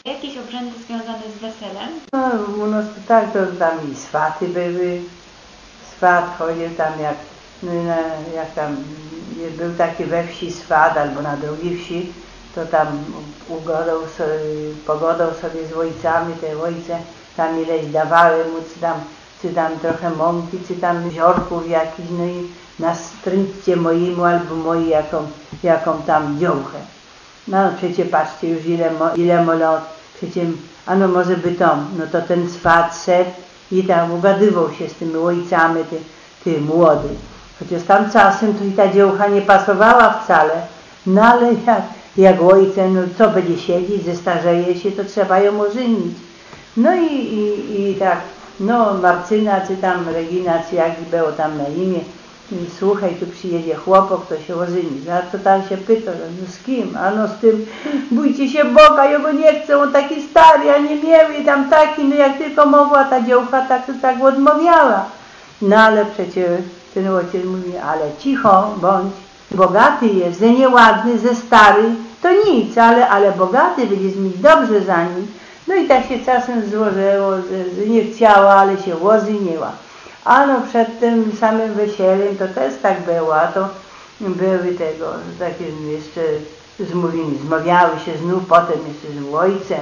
Jakieś obrzędy związane z weselem? No, u nas to tak, to tam i swaty były. Swat chodził tam jak tam był taki we wsi swat albo na drugiej wsi, to tam pogodą sobie z ojcami, te ojce tam ileś dawały mu, czy tam trochę mąki, czy tam ziorków jakichś, no i na stryncie mojemu albo mojej jaką tam dziołchę. No przecie patrzcie już ile lat, przecie, ano może by no to ten swat szedł i tam ugadywał się z tymi ojcami, ty młody. Chociaż tam czasem to i ta dziełcha nie pasowała wcale, no ale jak ojce, no co będzie siedzieć, zestarzeje się, to trzeba ją ożenić. No i tak, no Marcyna, czy tam Regina, czy jak było tam na imię, słuchaj, tu przyjedzie chłopak, to się ożeni. A to tam się pyta, no z kim? A no z tym, bójcie się Boga, ja go nie chcę, on taki stary, a nie miał i tam taki, no jak tylko mogła ta dziełcha, tak odmawiała. No ale przecież ten ojciec mówi, ale cicho bądź, bogaty jest, ze nieładny, ze stary, to nic, ale bogaty, będziesz mieć dobrze za nim. No i tak się czasem złożyło, że nie chciała, ale się ożeniła. A no przed tym samym weselem to też tak było, a to były tego, takie jeszcze zmawiały się znów, potem jeszcze z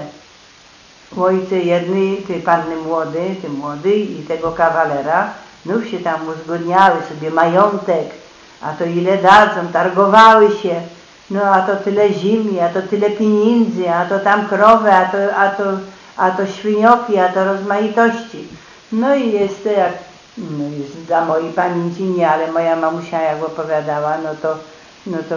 ojce jednej, tej panny młodej i tego kawalera, znów się tam uzgodniały sobie majątek, a to ile dadzą, targowały się, no a to tyle ziemi, a to tyle pieniędzy, a to tam krowy, a to świnioki, a to rozmaitości. No i jest jak, no jest dla mojej pamięci nie, ale moja mamusia jak opowiadała, no to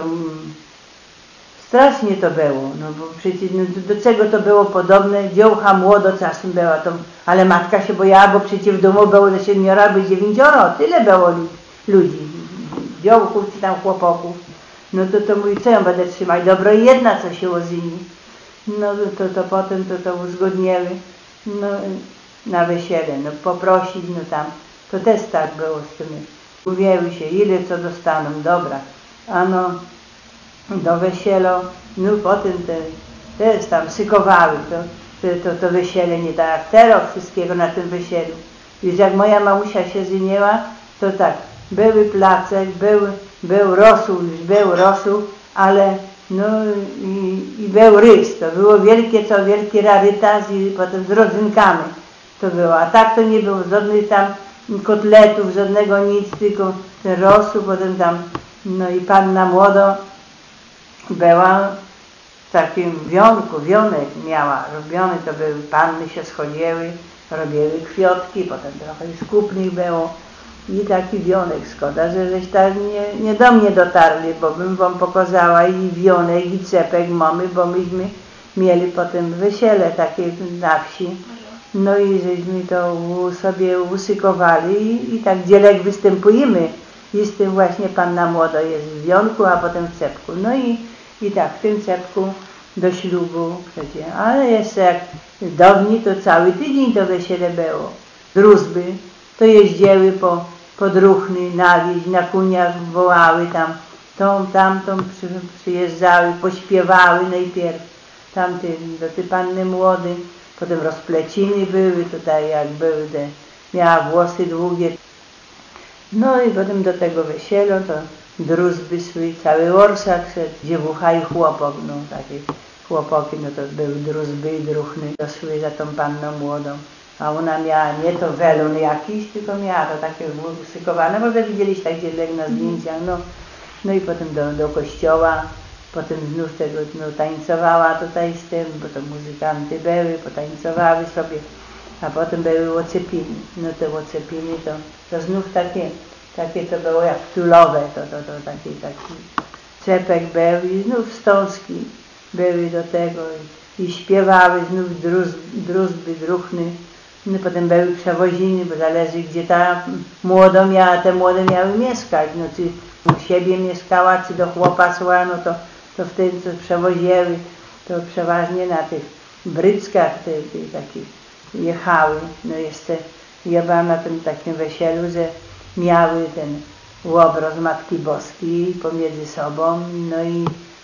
strasznie to było, no bo przecież do czego to było podobne, dziełcha młodo czasem była, ale matka się bojała, bo przecież w domu było ze 7 albo 9, tyle było ludzi, dziołków czy tam chłopaków. No to mówi, co ją będę trzymać, dobro jedna, co się ożeni. No to potem to uzgodniły, no na wesele, no poprosić, no tam, to też tak było z tymi. Mówiły się, ile co dostaną, dobra, a no do wesela, no potem też tam sykowały, to wesele nie tak jak teraz wszystkiego na tym weselu. Już jak moja mamusia się żeniła, to tak, były placek, był rosół, ale no i był rys, to było wielki rarytas i potem z rodzynkami to było, a tak to nie było żadnych tam kotletów, żadnego nic, tylko ten rosół, potem tam, no i panna młoda była w takim wionek miała robiony, to były panny się schodziły, robiły kwiatki, potem trochę z kupnych było i taki wionek, szkoda, żeś tak nie do mnie dotarli, bo bym wam pokazała i wionek, i cepek mamy, bo myśmy mieli potem wesele takie na wsi. No i żeśmy to sobie usykowali i tak dzielek występujemy i z tym właśnie panna młoda jest w wionku, a potem w cepku. No i tak w tym cepku do ślubu przecież. Ale jeszcze jak dawniej to cały tydzień to wesele było. Drużby to jeździły po druhny, na wieś, na kuniach wołały tamtą przyjeżdżały, pośpiewały najpierw do tej panny młody. Potem rozpleciny były, tutaj jak były miała włosy długie. No i potem do tego wesela to drużby szły, cały orszak szedł, dziewucha i chłopak, no takie chłopaki, no to były drużby i druhny, to szły za tą panną młodą. A ona miała nie to welon jakiś, tylko miała to takie uszykowane, może widzieliście tak gdzieś na zdjęciach, no i potem do kościoła. Potem znów tego tańcowała tutaj z tym, bo to muzykanty były, potańcowały sobie, a potem były ocepiny. No te ocepiny to znów takie to było jak tulowe, to taki cepek był i znów wstążki były do tego i śpiewały znów drużby, druhny. No potem były przewoziny, bo zależy gdzie ta młoda miała, te młode miały mieszkać, no czy u siebie mieszkała, czy do chłopa szła, no to wtedy co przewoziły, to przeważnie na tych bryczkach takich jechały. No jeszcze ja byłam na tym takim weselu, że miały ten obraz Matki Boskiej pomiędzy sobą, no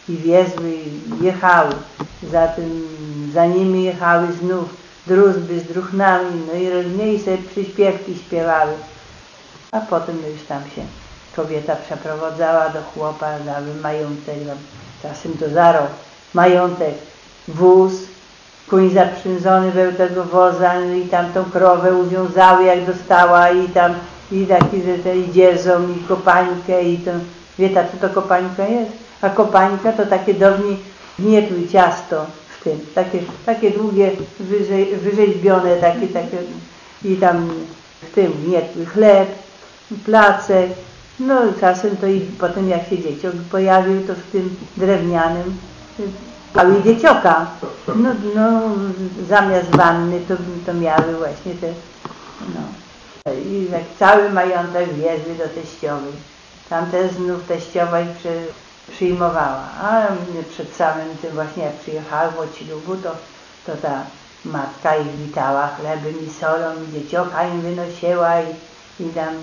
i wiezły, i jechały. Za nimi jechały znów druzby z druchnami, no i różnie sobie przyśpiewki śpiewały. A potem już tam się kobieta przeprowadzała do chłopa, dały majątek, czasem to za rok, majątek, wóz, kuń zaprzężony był tego woza, no i tam tą krowę uwiązały jak dostała i tam i taki, że te i dziezą, i kopańkę, i to, wie ta co to kopańka jest? A kopańka to takie dawniej gnietły ciasto w tym, takie długie, wyrzeźbione, takie i tam w tym gnietły chleb, placek, no czasem to i potem jak się dzieciok pojawił, to w tym drewnianym cały dziecioka, no zamiast wanny to miały właśnie te, no. I jak cały majątek wieźli do teściowej. Tam też znów teściowa ich przyjmowała. A przed samym tym właśnie jak przyjechały od ślubu, to ta matka ich witała chlebem i solą, i dziecioka im wynosiła i tam,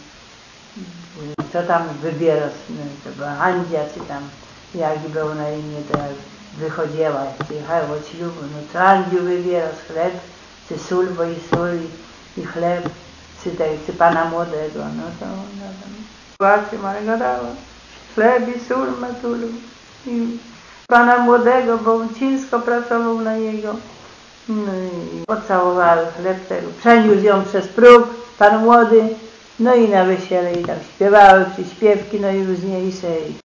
co tam wybiera, to była Andzia, czy tam, jak było na imię, to jak wychodziła, jak przyjechały od ślubu, no co Andziu wybierasz, chleb, czy sól, bo i sól, i chleb, czy pana młodego, no to ona tam płacie małego dała, chleb i sól matulu, i pana młodego, bo on ciężko pracował na jego, no i pocałowały chleb tego, przeniósł ją przez próg, pan młody, no i na wesele i tam śpiewały przyśpiewki, no i różnie i